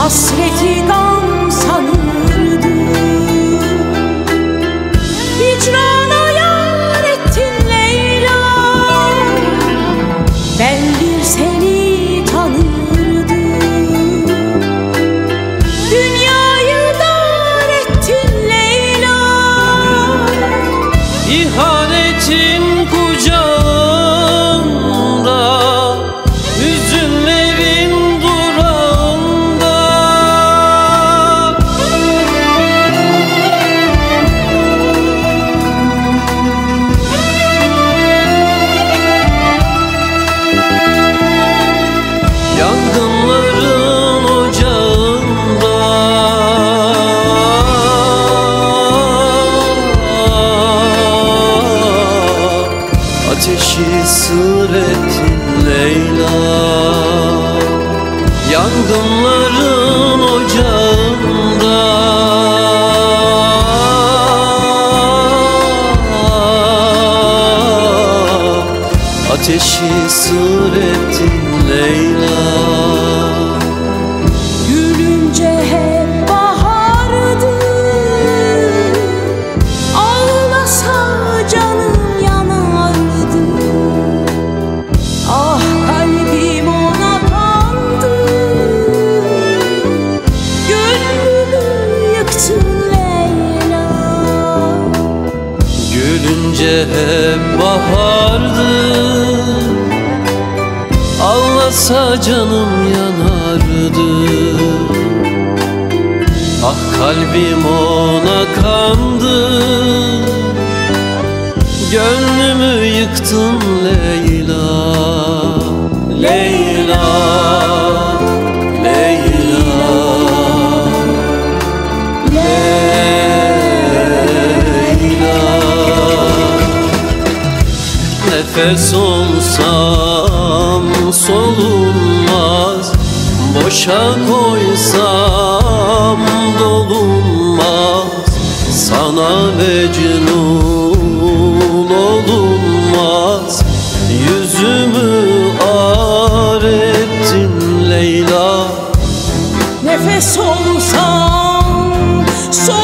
hasreti gam sanırdı. Hicrana yar ettin Leyla, ben bir seni tanırdım. Dünyayı dar ettin Leyla, İhanetin kucağında, hüzünlerin durağında. Yangınların ocağında, ateşi sır ettin Leyla. Yangınların ocağında, ateşi sır ettin Leyla. gülünce hep bahardı, ağlasa canım yanardı. Ah kalbim ona kandı, gönlümü yıktın Leyla. Gülünce hep bahardı, ağlasa canım yanardı. Ah kalbim ona kandı, gönlümü yıktın Leyla. Leyla, Leyla, Leyla. Nefes olsam solunmaz, boşa koysam dolunmaz. Sana mecnun olunmaz, yüzümü ar ettin Leyla. Nefes olsam